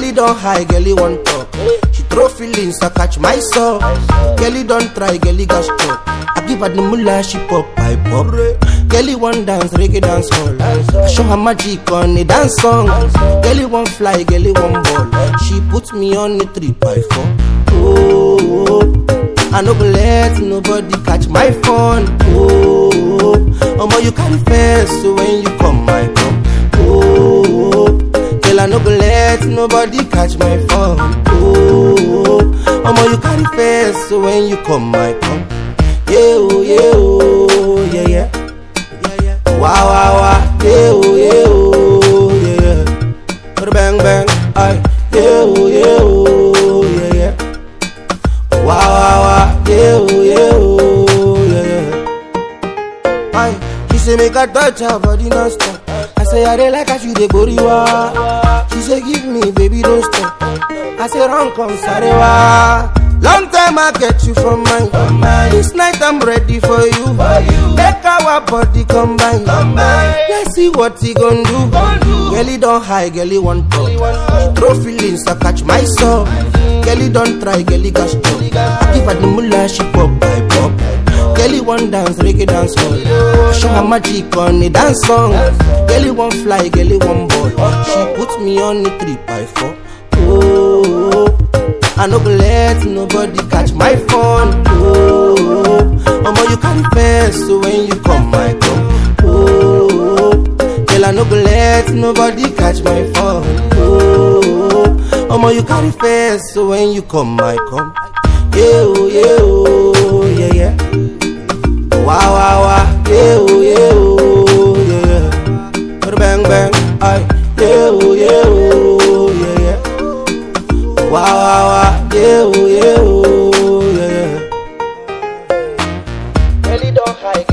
Girlie don't high, girlie want talk. She throw feelings, I catch myself. Girlie don't try, girlie got struck. I give her the mullah, she pop, I pop. Girlie want dance, reggae dance hall. I show her magic on a dance song. Girlie want fly, girlie want ball. She put me on the 3x4. Oh, I no go let nobody catch my phone. Oh, omo you carry face, so when you come, I come. Oh, girl I no go let nobody catch my phone. Oh, omo you carry face, so when you come, I come. Yeah, oh, yeah, oh, yeah, yeah. Wow, wow, wow, yeah, oh, yeah, oh, yeah, yeah. Bang, bang, aye, yeah, oh, yeah, oh, yeah, yeah. Wow, wow, wow, yeah, oh, yeah, oh, yeah, yeah. Aye, she say make her touch her body non-stop. I say I dey like how she dey boriwa. She say give me, baby, don't stop. I say run, come, sarewa. Long time I get you from mine. This night I'm ready for you. Make our body combine. Let's see what he gon' do. Girlie don't high, girlie want talk. She throw feelings, I catch myself. Girlie don't try, girlie got struck. I give her the mullah, she pop, I pop. Girlie want dance, reggae dance hall. Show her magic on a dance song. Girlie want fly, girlie want ball. She put me on the 3x4. Oh, I no go let nobody catch my phone. Oh, omo you carry face, so when you come, I come. Oh, girl I no go let nobody catch my phone. Oh, omo you carry face, so when you come, I come. Yeah, oh, yeah, oh, yeah, yeah. Wow, wow, wow, yeah, oh, yeah, oh, yeah, yeah. Bang, bang, aye, yeah, oh, yeah, oh, yeah, yeah. Wow, wow, wow, yeah, oh, yeah, oh, yeah, yeah. Girlie don't hide.